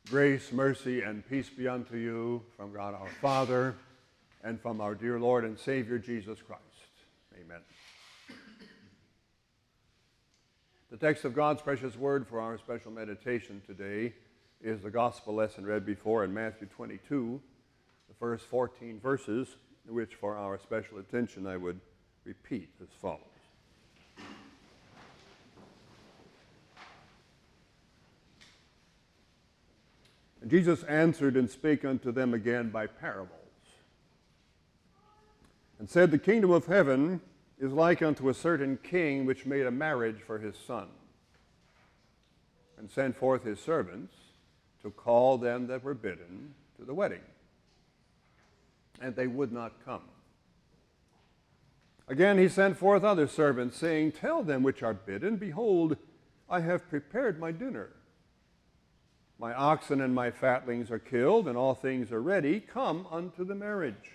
Grace, mercy, and peace be unto you from God our Father and from our dear Lord and Savior Jesus Christ. Amen. The text of God's precious word for our special meditation today is the gospel lesson read before in Matthew 22, the first 14 verses, which for our special attention I would repeat as follows. And Jesus answered and spake unto them again by parables, and said, The kingdom of heaven is like unto a certain king which made a marriage for his son, and sent forth his servants to call them that were bidden to the wedding. And they would not come. Again he sent forth other servants, saying, Tell them which are bidden, Behold, I have prepared my dinner. My oxen and my fatlings are killed, and all things are ready. Come unto the marriage.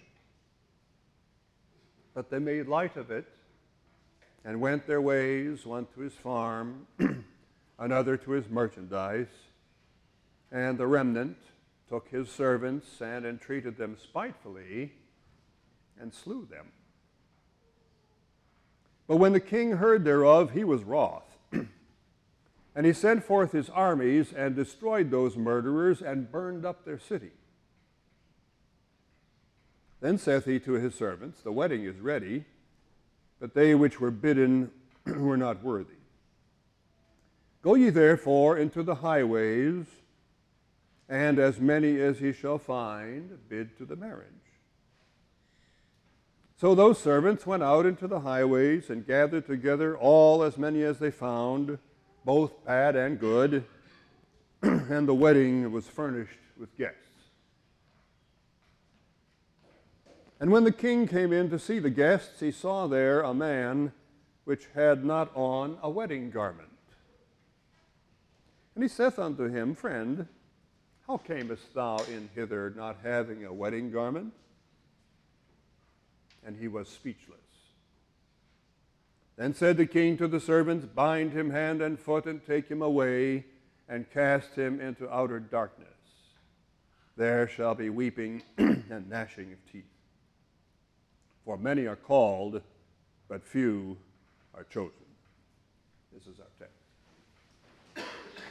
But they made light of it, and went their ways, one to his farm, another to his merchandise. And the remnant took his servants, and entreated them spitefully, and slew them. But when the king heard thereof, he was wroth. And he sent forth his armies, and destroyed those murderers, and burned up their city. Then saith he to his servants, The wedding is ready, but they which were bidden were not worthy. Go ye therefore into the highways, and as many as ye shall find, bid to the marriage. So those servants went out into the highways, and gathered together all as many as they found, both bad and good, and the wedding was furnished with guests. And when the king came in to see the guests, he saw there a man which had not on a wedding garment. And he saith unto him, Friend, how camest thou in hither not having a wedding garment? And he was speechless. Then said the king to the servants, Bind him hand and foot, and take him away, and cast him into outer darkness. There shall be weeping and gnashing of teeth. For many are called, but few are chosen. This is our text.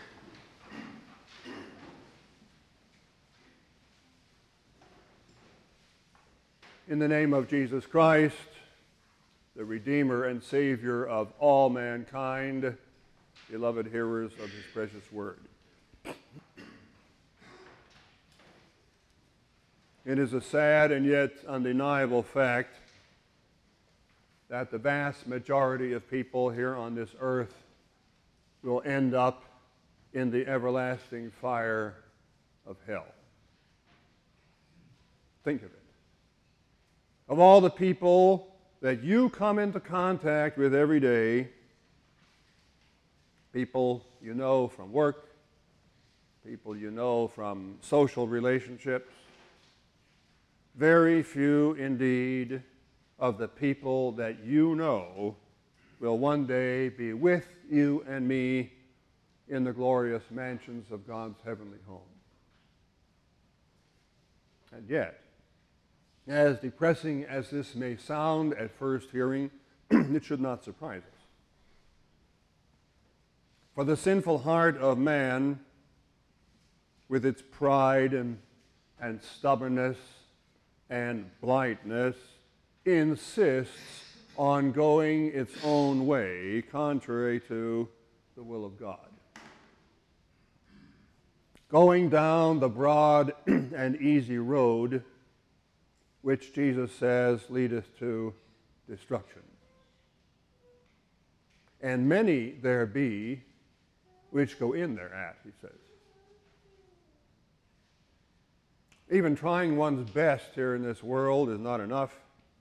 In the name of Jesus Christ, the Redeemer and Savior of all mankind, beloved hearers of his precious word. It is a sad and yet undeniable fact that the vast majority of people here on this earth will end up in the everlasting fire of hell. Think of it. Of all the people that you come into contact with every day, people you know from work, people you know from social relationships, very few indeed of the people that you know will one day be with you and me in the glorious mansions of God's heavenly home. And yet, as depressing as this may sound at first hearing, it should not surprise us. For the sinful heart of man, with its pride and stubbornness and blindness, insists on going its own way, contrary to the will of God. Going down the broad and easy road, which Jesus says leadeth to destruction. And many there be which go in thereat, he says. Even trying one's best here in this world is not enough,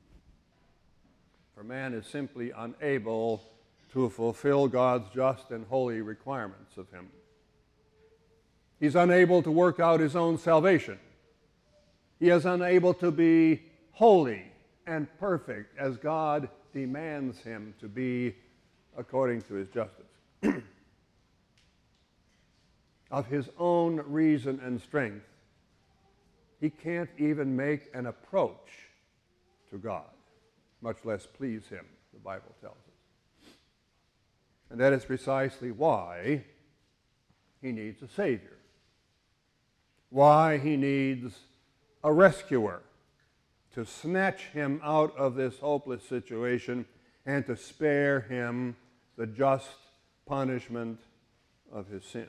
for man is simply unable to fulfill God's just and holy requirements of him. He's unable to work out his own salvation. He is unable to be holy and perfect as God demands him to be according to his justice. of his own reason and strength, he can't even make an approach to God, much less please him, the Bible tells us. And that is precisely why he needs a Savior, why he needs a rescuer to snatch him out of this hopeless situation and to spare him the just punishment of his sins.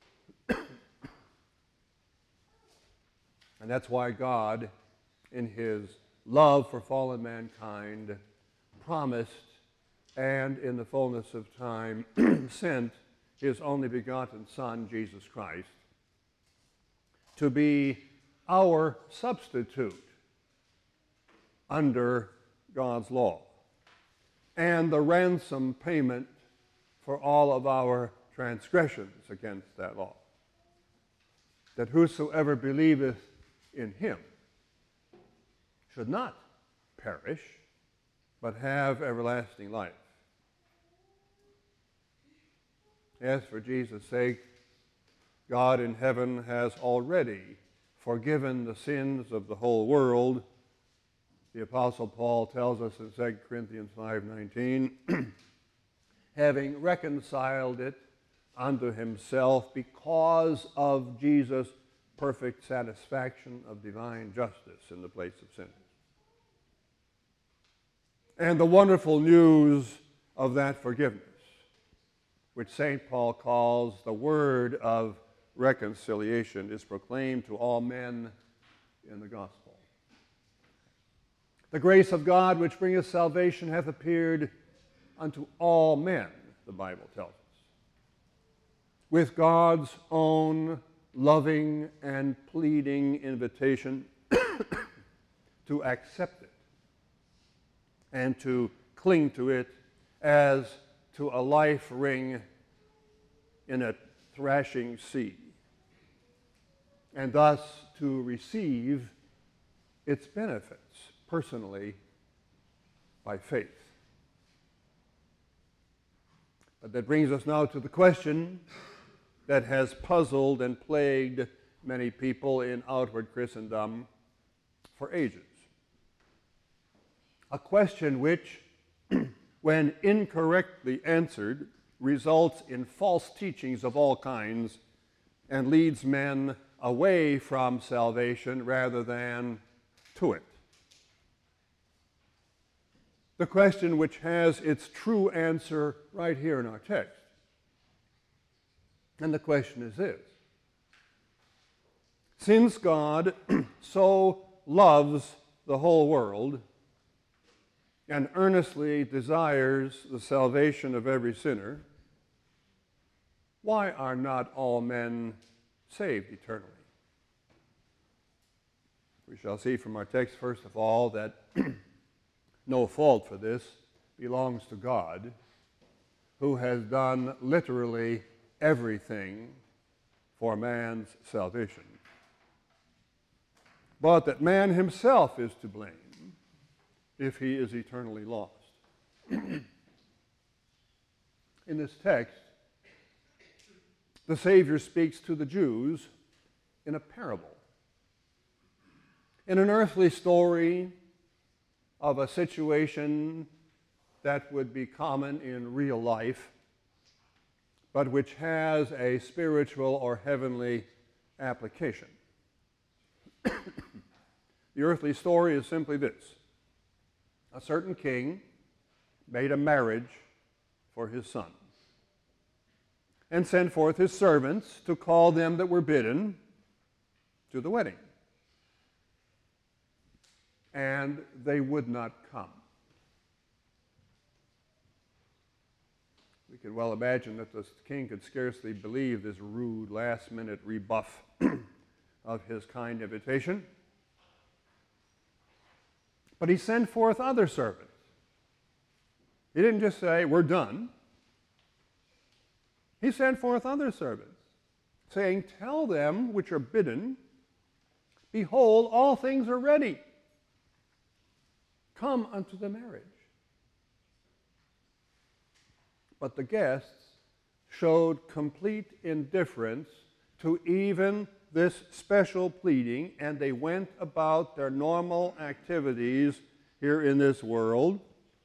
And that's why God, in his love for fallen mankind, promised and in the fullness of time sent his only begotten Son, Jesus Christ, to be our substitute under God's law and the ransom payment for all of our transgressions against that law. That whosoever believeth in him should not perish, but have everlasting life. As for Jesus' sake, God in heaven has already forgiven the sins of the whole world. The Apostle Paul tells us in 2 Corinthians 5:19, having reconciled it unto himself because of Jesus' perfect satisfaction of divine justice in the place of sinners. And the wonderful news of that forgiveness, which St. Paul calls the word of reconciliation, is proclaimed to all men in the gospel. The grace of God which bringeth salvation hath appeared unto all men, the Bible tells us, with God's own loving and pleading invitation to accept it and to cling to it as to a life ring in a thrashing sea, and thus to receive its benefits personally by faith. But that brings us now to the question that has puzzled and plagued many people in outward Christendom for ages. A question which, when incorrectly answered, results in false teachings of all kinds and leads men away from salvation rather than to it. The question which has its true answer right here in our text. And the question is this: since God so loves the whole world and earnestly desires the salvation of every sinner, why are not all men saved eternally? We shall see from our text, first of all, that no fault for this belongs to God, who has done literally everything for man's salvation, but that man himself is to blame if he is eternally lost. In this text, the Savior speaks to the Jews in a parable, in an earthly story of a situation that would be common in real life, but which has a spiritual or heavenly application. The earthly story is simply this: a certain king made a marriage for his son and sent forth his servants to call them that were bidden to the wedding. And they would not come. We can well imagine that the king could scarcely believe this rude, last-minute rebuff of his kind invitation. But he sent forth other servants. He didn't just say, "We're done." He sent forth other servants, saying, "Tell them which are bidden, behold, all things are ready. Come unto the marriage." But the guests showed complete indifference to even this special pleading, and they went about their normal activities here in this world.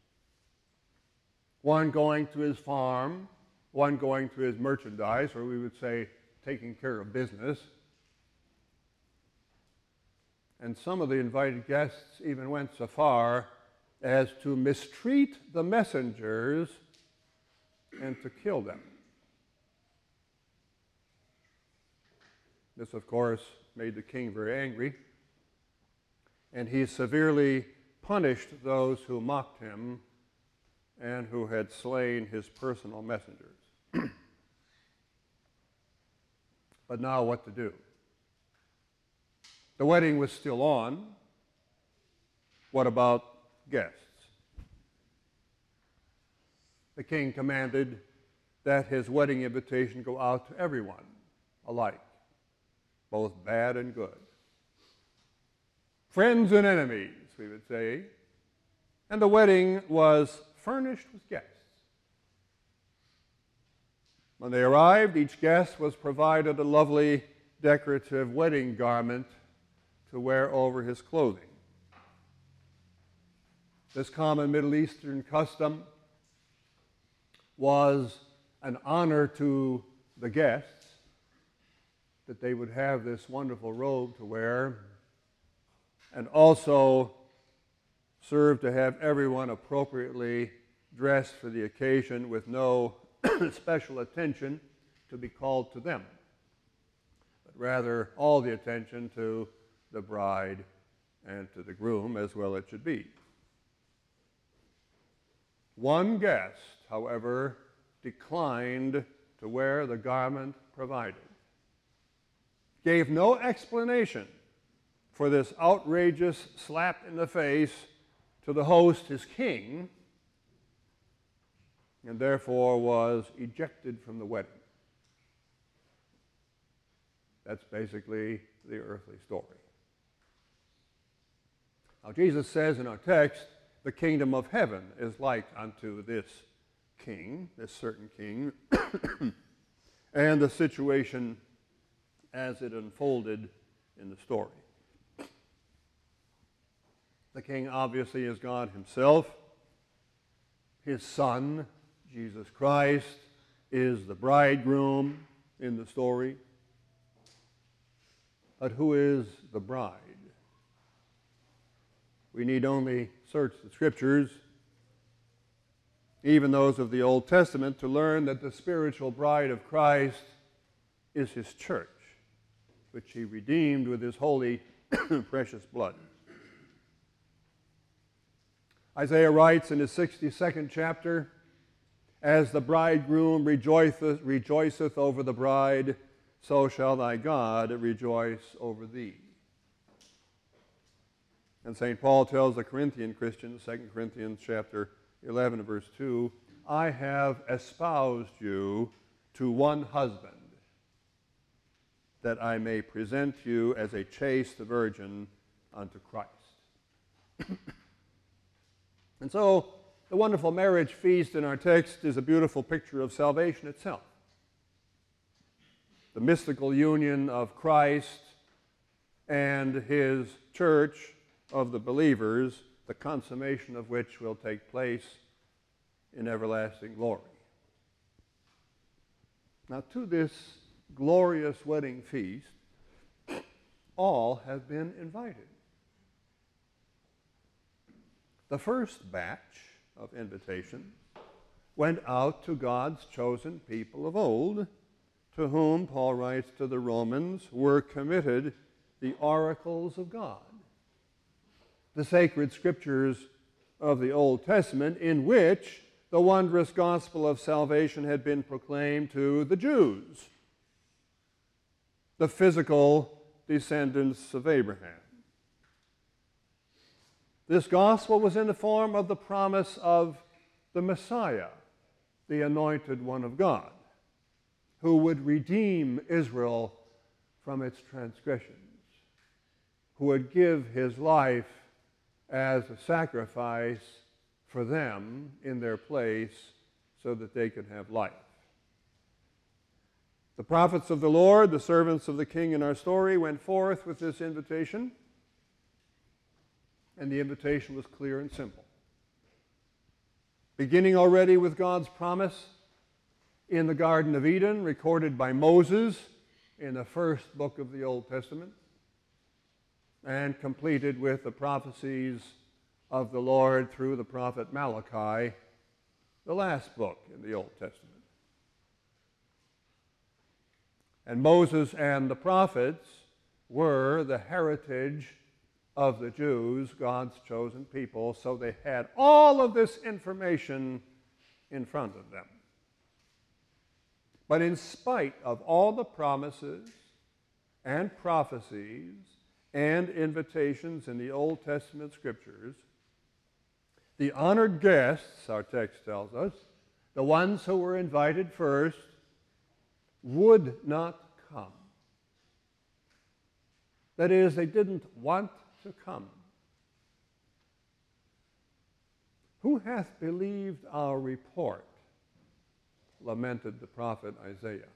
One going to his farm, one going to his merchandise, or we would say taking care of business. And some of the invited guests even went so far as to mistreat the messengers and to kill them. This, of course, made the king very angry, and he severely punished those who mocked him and who had slain his personal messengers. But now what to do? The wedding was still on. What about guests? The king commanded that his wedding invitation go out to everyone alike, both bad and good. Friends and enemies, we would say. And the wedding was furnished with guests. When they arrived, each guest was provided a lovely decorative wedding garment to wear over his clothing. This common Middle Eastern custom was an honor to the guests that they would have this wonderful robe to wear, and also served to have everyone appropriately dressed for the occasion with no special attention to be called to them, but rather all the attention to the bride and to the groom, as well it should be. One guest, however, declined to wear the garment provided, gave no explanation for this outrageous slap in the face to the host, his king, and therefore was ejected from the wedding. That's basically the earthly story. Now, Jesus says in our text, the kingdom of heaven is like unto this king, this certain king, and the situation as it unfolded in the story. The king obviously is God himself. His son, Jesus Christ, is the bridegroom in the story. But who is the bride? We need only search the Scriptures, even those of the Old Testament, to learn that the spiritual bride of Christ is his church, which he redeemed with his holy, precious blood. Isaiah writes in his 62nd chapter, "As the bridegroom rejoiceth over the bride, so shall thy God rejoice over thee." And St. Paul tells the Corinthian Christians, 2 Corinthians chapter 11, verse 2, "I have espoused you to one husband, that I may present you as a chaste virgin unto Christ." And so, the wonderful marriage feast in our text is a beautiful picture of salvation itself. The mystical union of Christ and his church of the believers, the consummation of which will take place in everlasting glory. Now, to this glorious wedding feast, all have been invited. The first batch of invitations went out to God's chosen people of old, to whom, Paul writes to the Romans, were committed the oracles of God, the sacred scriptures of the Old Testament, in which the wondrous gospel of salvation had been proclaimed to the Jews, the physical descendants of Abraham. This gospel was in the form of the promise of the Messiah, the anointed one of God, who would redeem Israel from its transgressions, who would give his life as a sacrifice for them in their place so that they could have life. The prophets of the Lord, the servants of the King in our story, went forth with this invitation, and the invitation was clear and simple. Beginning already with God's promise in the Garden of Eden, recorded by Moses in the first book of the Old Testament, and completed with the prophecies of the Lord through the prophet Malachi, the last book in the Old Testament. And Moses and the prophets were the heritage of the Jews, God's chosen people, so they had all of this information in front of them. But in spite of all the promises and prophecies and invitations in the Old Testament scriptures, the honored guests, our text tells us, the ones who were invited first, would not come. That is, they didn't want to come. Who hath believed our report? Lamented the prophet Isaiah.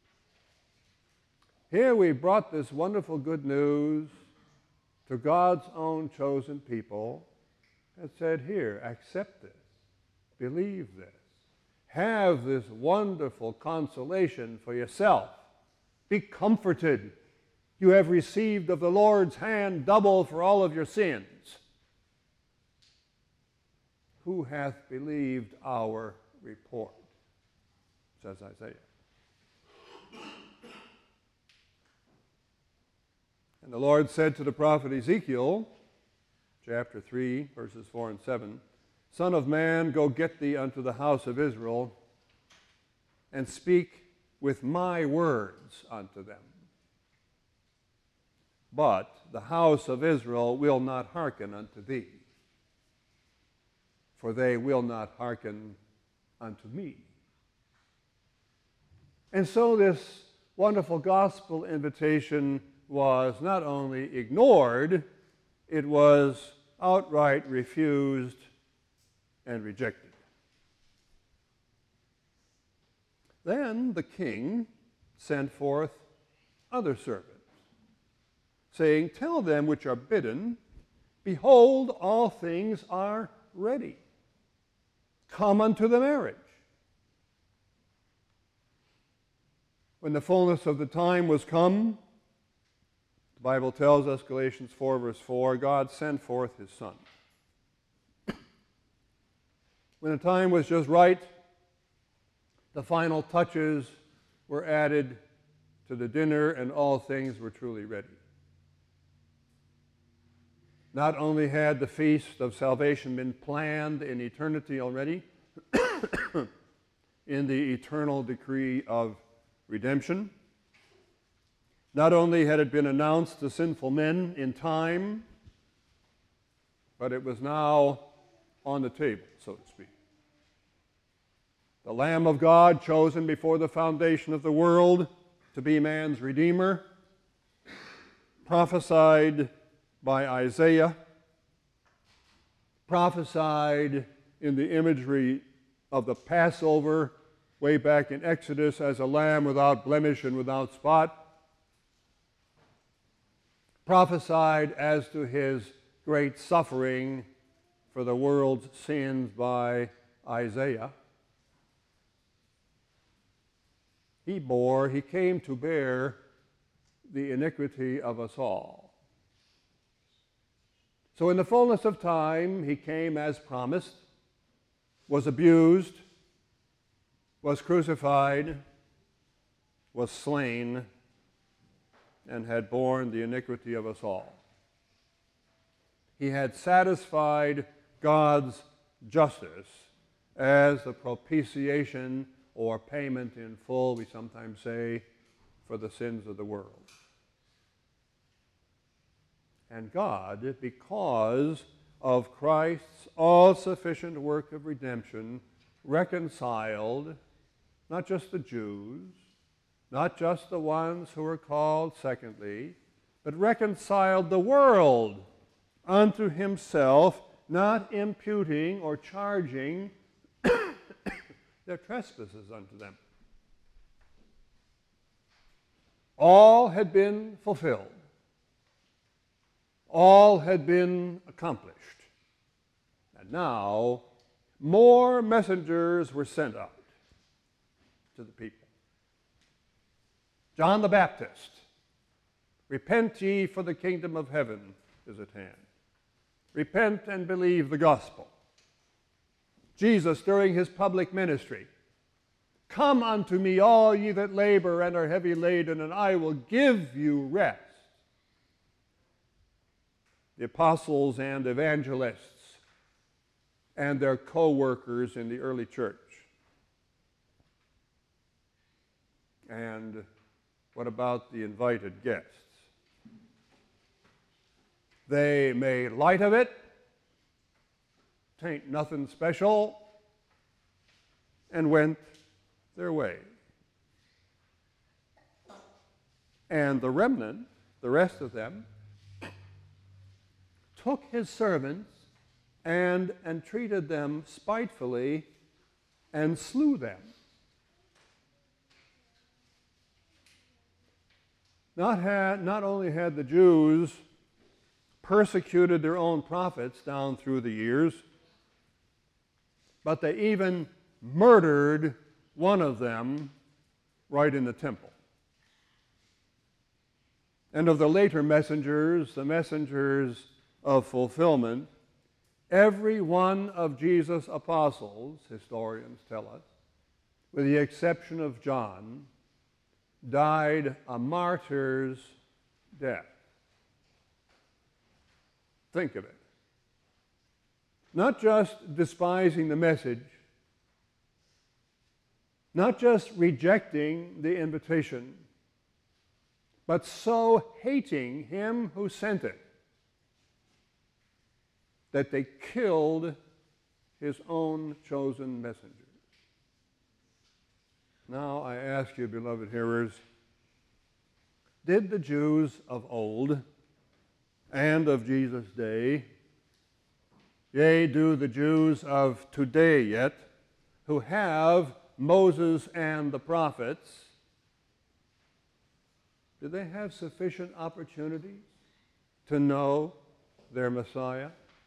Here we brought this wonderful good news to God's own chosen people and said, here, accept this, believe this, have this wonderful consolation for yourself. Be comforted. You have received of the Lord's hand double for all of your sins. Who hath believed our report? Says Isaiah. And the Lord said to the prophet Ezekiel, chapter 3, verses 4 and 7, Son of man, go get thee unto the house of Israel, and speak with my words unto them. But the house of Israel will not hearken unto thee, for they will not hearken unto me. And so this wonderful gospel invitation was not only ignored, it was outright refused and rejected. Then the king sent forth other servants, saying, Tell them which are bidden, behold, all things are ready. Come unto the marriage. When the fullness of the time was come, the Bible tells us, Galatians 4, verse 4, God sent forth his Son. When the time was just right, the final touches were added to the dinner, and all things were truly ready. Not only had the feast of salvation been planned in eternity already, in the eternal decree of redemption, not only had it been announced to sinful men in time, but it was now on the table, so to speak. The Lamb of God, chosen before the foundation of the world to be man's Redeemer, prophesied by Isaiah, prophesied in the imagery of the Passover way back in Exodus as a lamb without blemish and without spot, prophesied as to his great suffering for the world's sins by Isaiah. He came to bear the iniquity of us all. So in the fullness of time, he came as promised, was abused, was crucified, was slain, and had borne the iniquity of us all. He had satisfied God's justice as the propitiation or payment in full, we sometimes say, for the sins of the world. And God, because of Christ's all-sufficient work of redemption, reconciled not just the Jews, not just the ones who were called secondly, but reconciled the world unto himself, not imputing or charging their trespasses unto them. All had been fulfilled. All had been accomplished. And now, more messengers were sent out to the people. John the Baptist, repent ye, for the kingdom of heaven is at hand. Repent and believe the gospel. Jesus, during his public ministry, come unto me, all ye that labor and are heavy laden, and I will give you rest. The apostles and evangelists and their co-workers in the early church. And what about the invited guests? They made light of it, tain't nothing special, and went their way. And the remnant, the rest of them, took his servants and entreated them spitefully and slew them. Not only had the Jews persecuted their own prophets down through the years, but they even murdered one of them right in the temple. And of the later messengers, the messengers of fulfillment, every one of Jesus' apostles, historians tell us, with the exception of John, died a martyr's death. Think of it. Not just despising the message, not just rejecting the invitation, but so hating him who sent it that they killed his own chosen messengers. Now I ask you, beloved hearers, did the Jews of old and of Jesus' day, yea, do the Jews of today yet, who have Moses and the prophets, do they have sufficient opportunities to know their Messiah?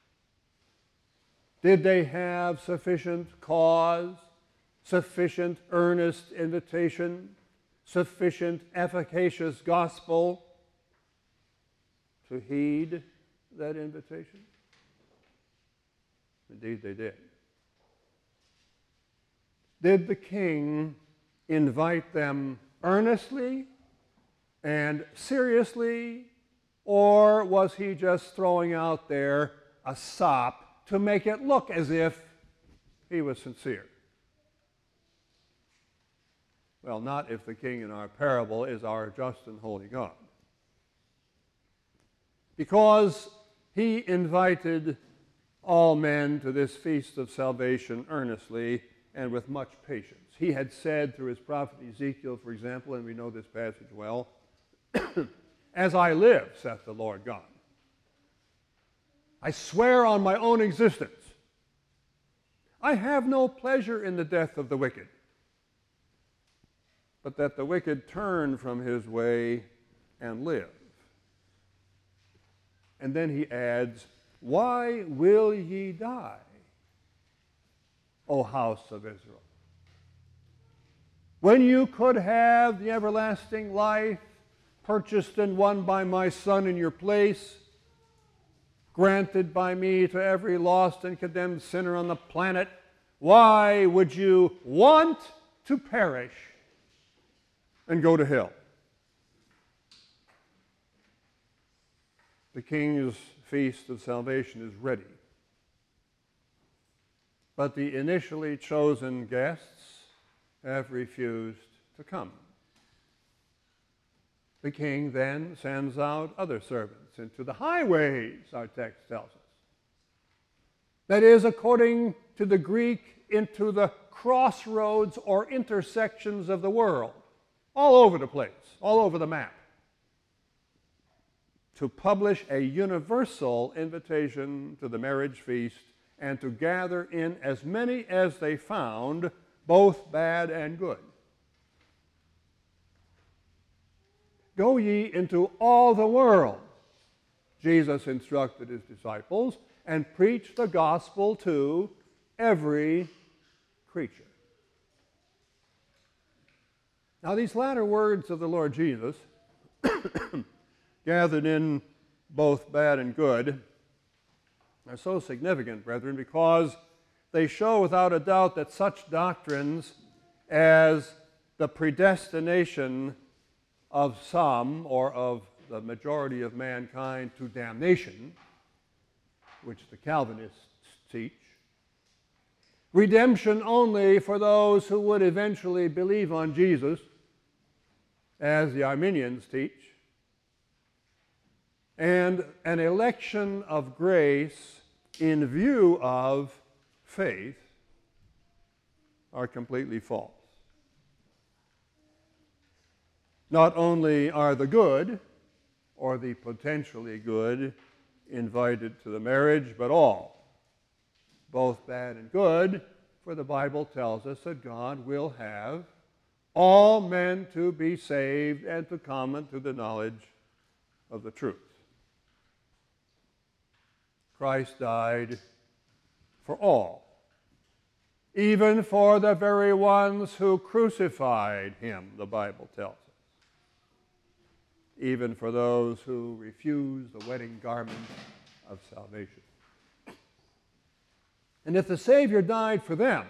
Did they have sufficient cause, sufficient earnest invitation, sufficient efficacious gospel to heed that invitation? Indeed, they did. Did the king invite them earnestly and seriously, or was he just throwing out there a sop to make it look as if he was sincere? Well, not if the king in our parable is our just and holy God. Because he invited all men to this feast of salvation earnestly and with much patience. He had said through his prophet Ezekiel, for example, and we know this passage well, as I live, saith the Lord God, I swear on my own existence, I have no pleasure in the death of the wicked, but that the wicked turn from his way and live. And then he adds, why will ye die, O house of Israel? When you could have the everlasting life purchased and won by my Son in your place, granted by me to every lost and condemned sinner on the planet, why would you want to perish and go to hell? The King's feast of salvation is ready. But the initially chosen guests have refused to come. The king then sends out other servants into the highways, our text tells us. That is, according to the Greek, into the crossroads or intersections of the world, all over the place, all over the map, to publish a universal invitation to the marriage feast and to gather in as many as they found, both bad and good. Go ye into all the world, Jesus instructed his disciples, and preach the gospel to every creature. Now, these latter words of the Lord Jesus, gathered in both bad and good, are so significant, brethren, because they show without a doubt that such doctrines as the predestination of some or of the majority of mankind to damnation, which the Calvinists teach, redemption only for those who would eventually believe on Jesus, as the Arminians teach, and an election of grace in view of faith are completely false. Not only are the good, or the potentially good, invited to the marriage, but all, both bad and good, for the Bible tells us that God will have all men to be saved and to come into the knowledge of the truth. Christ died for all, even for the very ones who crucified him, the Bible tells us. Even for those who refuse the wedding garment of salvation. And if the Savior died for them,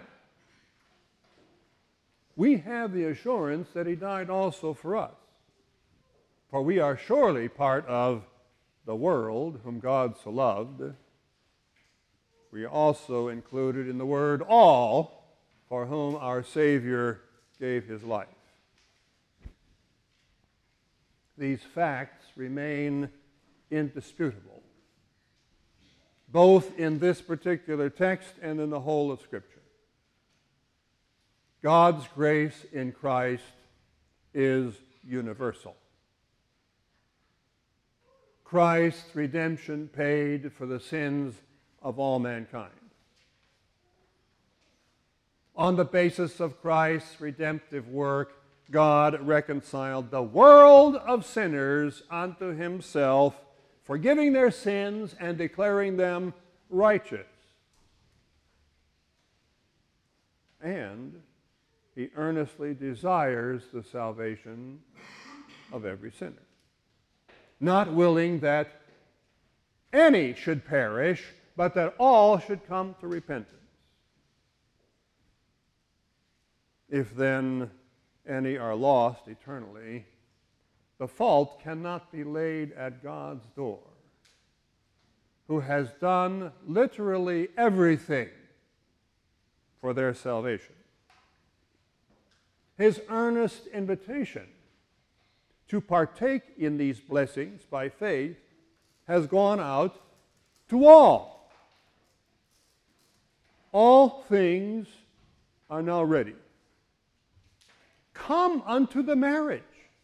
we have the assurance that he died also for us. For we are surely part of the world whom God so loved. We are also included in the word all, for whom our Savior gave his life. These facts remain indisputable, both in this particular text and in the whole of Scripture. God's grace in Christ is universal. Christ's redemption paid for the sins of all mankind. On the basis of Christ's redemptive work, God reconciled the world of sinners unto himself, forgiving their sins and declaring them righteous. And he earnestly desires the salvation of every sinner, not willing that any should perish, but that all should come to repentance. If then any are lost eternally, the fault cannot be laid at God's door, who has done literally everything for their salvation. His earnest invitation to partake in these blessings by faith has gone out to all. All things are now ready. Come unto the marriage.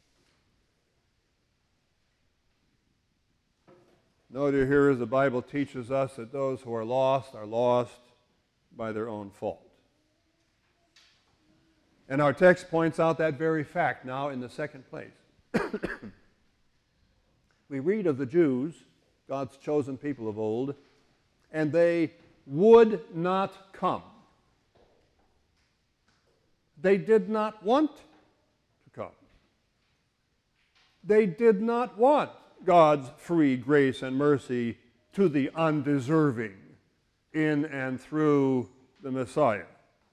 Note here, as the Bible teaches us, that those who are lost by their own fault. And our text points out that very fact now in the second place. We read of the Jews, God's chosen people of old, and they would not come. They did not want to come. They did not want God's free grace and mercy to the undeserving in and through the Messiah.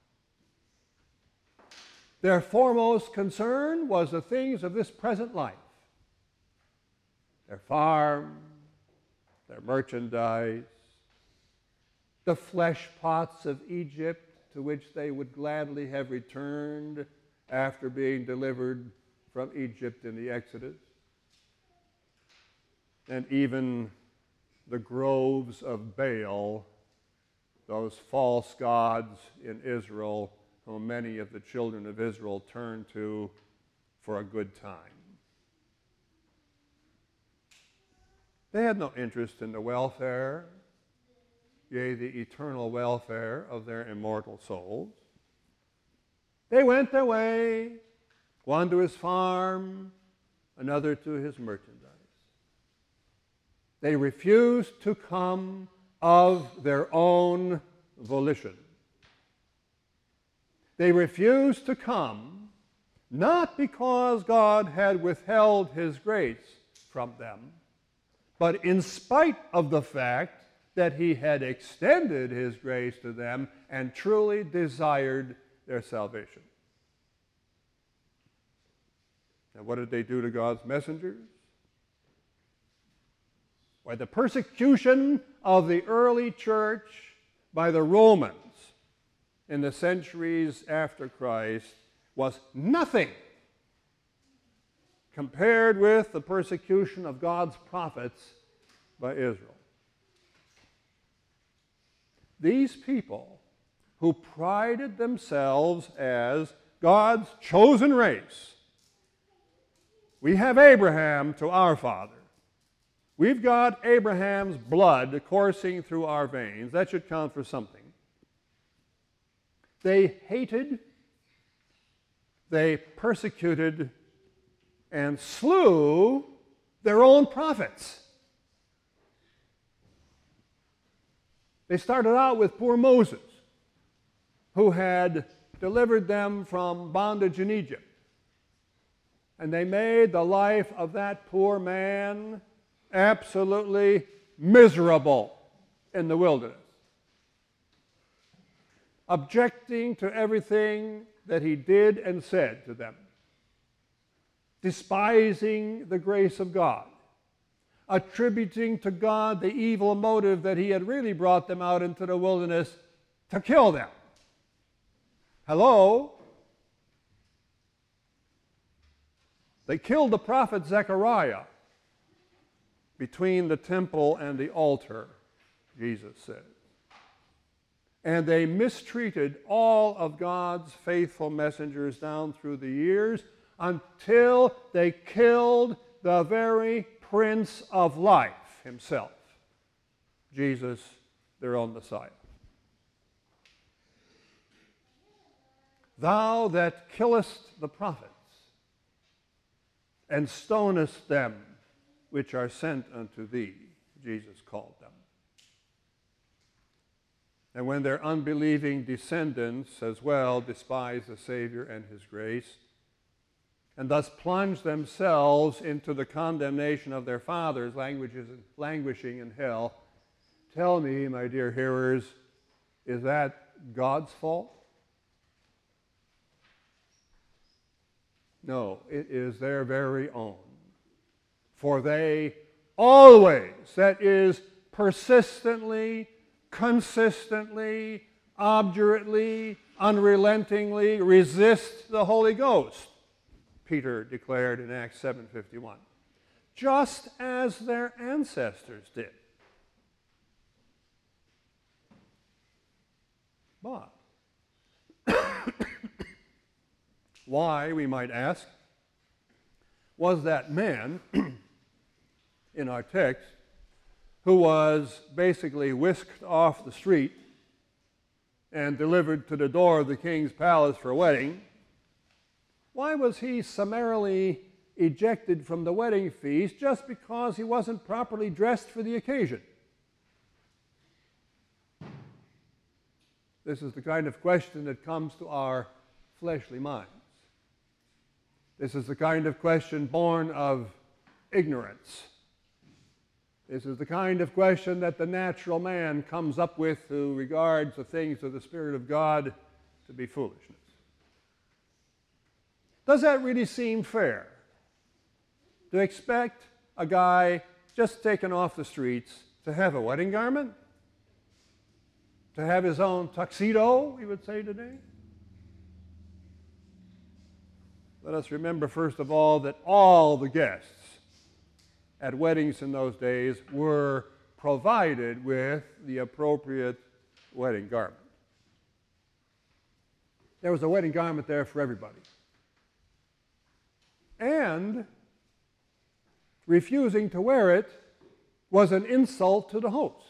Their foremost concern was the things of this present life. Their farm, their merchandise, the flesh pots of Egypt to which they would gladly have returned after being delivered from Egypt in the Exodus, and even the groves of Baal, those false gods in Israel whom many of the children of Israel turned to for a good time. They had no interest in the welfare, yea, the eternal welfare of their immortal souls. They went their way, one to his farm, another to his merchandise. They refused to come of their own volition. They refused to come not because God had withheld his grace from them, but in spite of the fact that he had extended his grace to them and truly desired their salvation. And what did they do to God's messengers? Why, the persecution of the early church by the Romans in the centuries after Christ was nothing compared with the persecution of God's prophets by Israel. These people who prided themselves as God's chosen race. We have Abraham to our father. We've got Abraham's blood coursing through our veins. That should count for something. They hated, they persecuted, and slew their own prophets. They started out with poor Moses, who had delivered them from bondage in Egypt. And they made the life of that poor man absolutely miserable in the wilderness, objecting to everything that he did and said to them, despising the grace of God, attributing to God the evil motive that he had really brought them out into the wilderness to kill them. Hello? They killed the prophet Zechariah between the temple and the altar, Jesus said. And they mistreated all of God's faithful messengers down through the years until they killed the very Prince of Life himself, Jesus, their own Messiah. Thou that killest the prophets, and stonest them which are sent unto thee, Jesus called them. And when their unbelieving descendants as well despise the Savior and his grace, and thus plunge themselves into the condemnation of their fathers, languishing in hell, tell me, my dear hearers, is that God's fault? No, it is their very own. For they always, that is, persistently, consistently, obdurately, unrelentingly resist the Holy Ghost, Peter declared in Acts 7:51, just as their ancestors did. But why, we might ask, was that man in our text who was basically whisked off the street and delivered to the door of the king's palace for a wedding, why was he summarily ejected from the wedding feast just because he wasn't properly dressed for the occasion? This is the kind of question that comes to our fleshly minds. This is the kind of question born of ignorance. This is the kind of question that the natural man comes up with who regards the things of the Spirit of God to be foolishness. Does that really seem fair? To expect a guy just taken off the streets to have a wedding garment? To have his own tuxedo, we would say today? Let us remember, first of all, that all the guests at weddings in those days were provided with the appropriate wedding garment. There was a wedding garment there for everybody. And refusing to wear it was an insult to the host.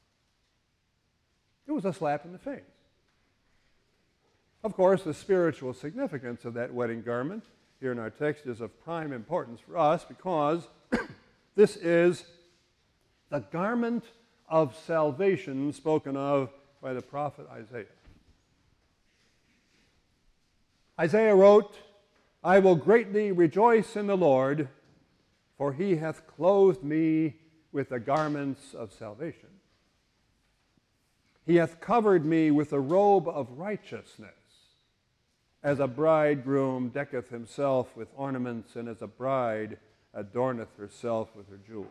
It was a slap in the face. Of course, the spiritual significance of that wedding garment here in our text is of prime importance for us because this is the garment of salvation spoken of by the prophet Isaiah. Isaiah wrote, "I will greatly rejoice in the Lord, for he hath clothed me with the garments of salvation. He hath covered me with a robe of righteousness, as a bridegroom decketh himself with ornaments, and as a bride adorneth herself with her jewels."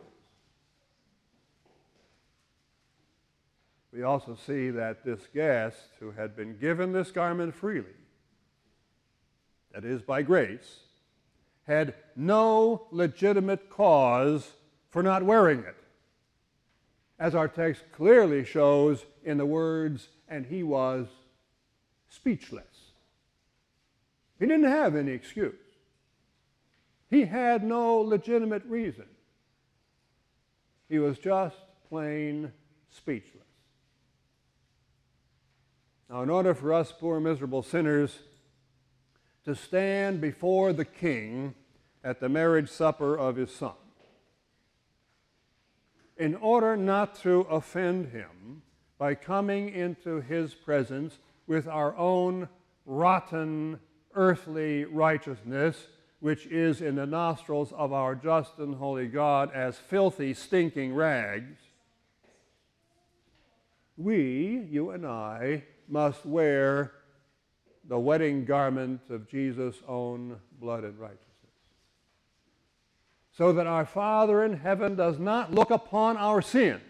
We also see that this guest, who had been given this garment freely, that is, by grace, had no legitimate cause for not wearing it, as our text clearly shows in the words, "and he was speechless." He didn't have any excuse. He had no legitimate reason. He was just plain speechless. Now, in order for us poor miserable sinners to stand before the King at the marriage supper of his Son, in order not to offend him by coming into his presence with our own rotten earthly righteousness, which is in the nostrils of our just and holy God as filthy, stinking rags, we, you and I, must wear the wedding garment of Jesus' own blood and righteousness, so that our Father in heaven does not look upon our sins,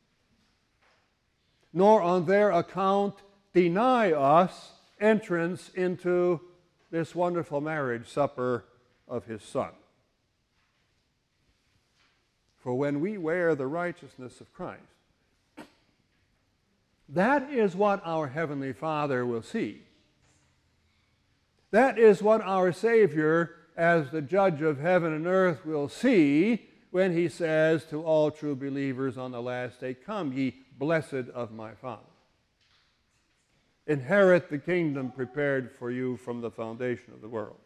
nor on their account deny us entrance into this wonderful marriage supper of his Son. For when we wear the righteousness of Christ, that is what our Heavenly Father will see. That is what our Savior, as the judge of heaven and earth, will see when he says to all true believers on the last day, "Come, ye blessed of my Father. Inherit the kingdom prepared for you from the foundation of the world."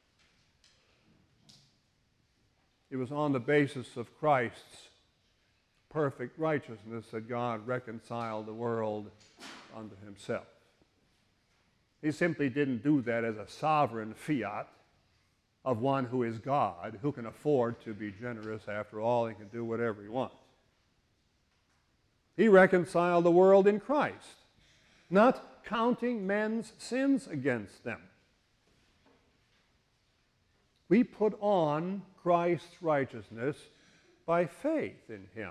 It was on the basis of Christ's perfect righteousness that God reconciled the world unto himself. He simply didn't do that as a sovereign fiat of one who is God, who can afford to be generous. After all, he can do whatever he wants. He reconciled the world in Christ, not counting men's sins against them. We put on Christ's righteousness by faith in him.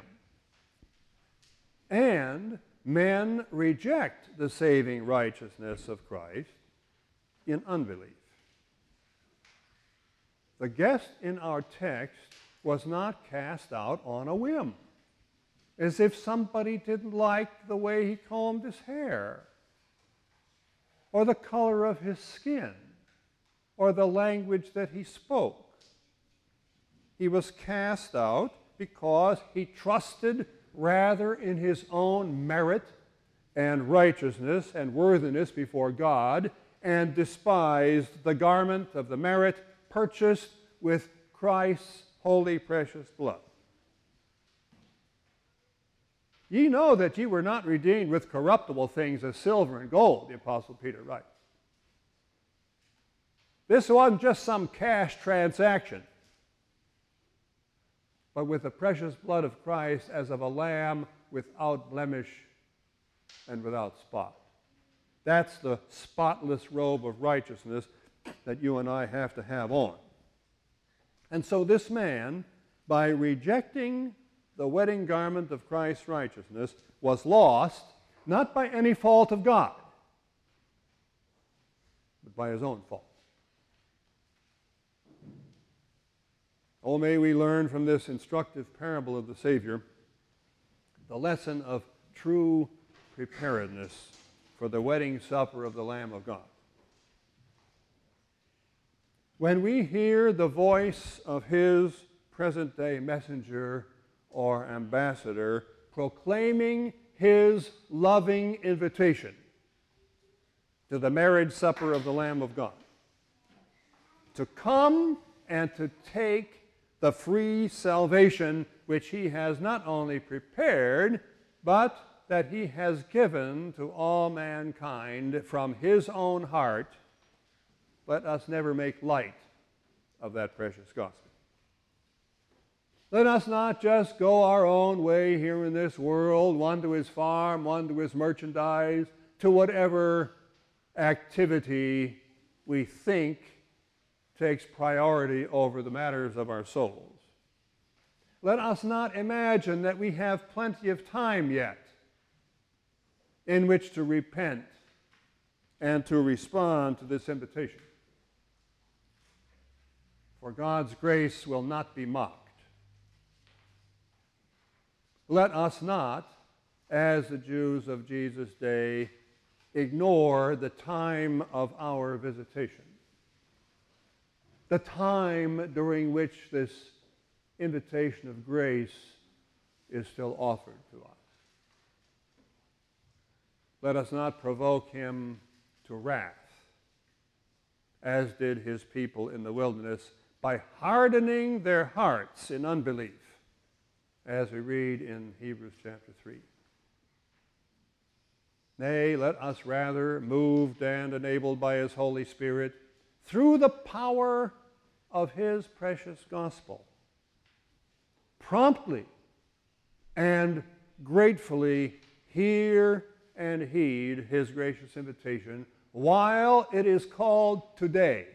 And men reject the saving righteousness of Christ in unbelief. The guest in our text was not cast out on a whim, as if somebody didn't like the way he combed his hair, or the color of his skin, or the language that he spoke. He was cast out because he trusted rather in his own merit and righteousness and worthiness before God, and despised the garment of the merit purchased with Christ's holy precious blood. Ye know that ye were not redeemed with corruptible things as silver and gold, the Apostle Peter writes. This wasn't just some cash transaction, but with the precious blood of Christ as of a lamb without blemish and without spot. That's the spotless robe of righteousness that you and I have to have on. And so this man, by rejecting the wedding garment of Christ's righteousness, was lost, not by any fault of God, but by his own fault. Oh, may we learn from this instructive parable of the Savior the lesson of true preparedness for the wedding supper of the Lamb of God. When we hear the voice of his present-day messenger or ambassador proclaiming his loving invitation to the marriage supper of the Lamb of God, to come and to take the free salvation which he has not only prepared, but that he has given to all mankind from his own heart. Let us never make light of that precious gospel. Let us not just go our own way here in this world, one to his farm, one to his merchandise, to whatever activity we think takes priority over the matters of our souls. Let us not imagine that we have plenty of time yet in which to repent and to respond to this invitation. For God's grace will not be mocked. Let us not, as the Jews of Jesus' day, ignore the time of our visitation, the time during which this invitation of grace is still offered to us. Let us not provoke him to wrath, as did his people in the wilderness, by hardening their hearts in unbelief, as we read in Hebrews chapter 3. Nay, let us rather, moved and enabled by his Holy Spirit, through the power of his precious gospel, promptly and gratefully hear and heed his gracious invitation while it is called today.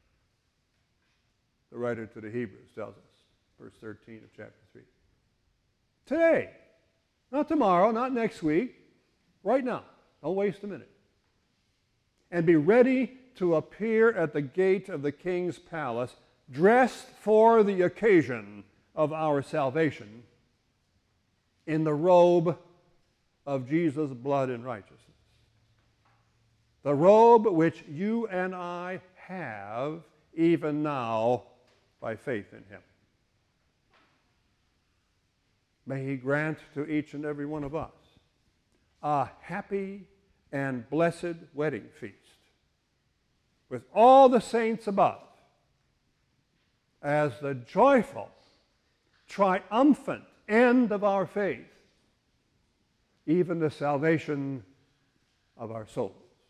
The writer to the Hebrews tells us, verse 13 of chapter 3. Today, not tomorrow, not next week, right now. Don't waste a minute. And be ready to appear at the gate of the king's palace, dressed for the occasion of our salvation in the robe of Jesus' blood and righteousness. The robe which you and I have even now by faith in him. May he grant to each and every one of us a happy and blessed wedding feast with all the saints above, as the joyful, triumphant end of our faith, even the salvation of our souls.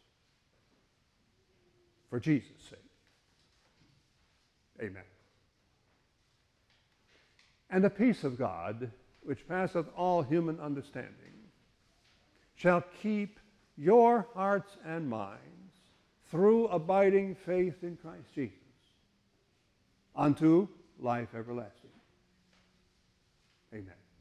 For Jesus' sake. Amen. And the peace of God, which passeth all human understanding, shall keep your hearts and minds through abiding faith in Christ Jesus unto life everlasting. Amen.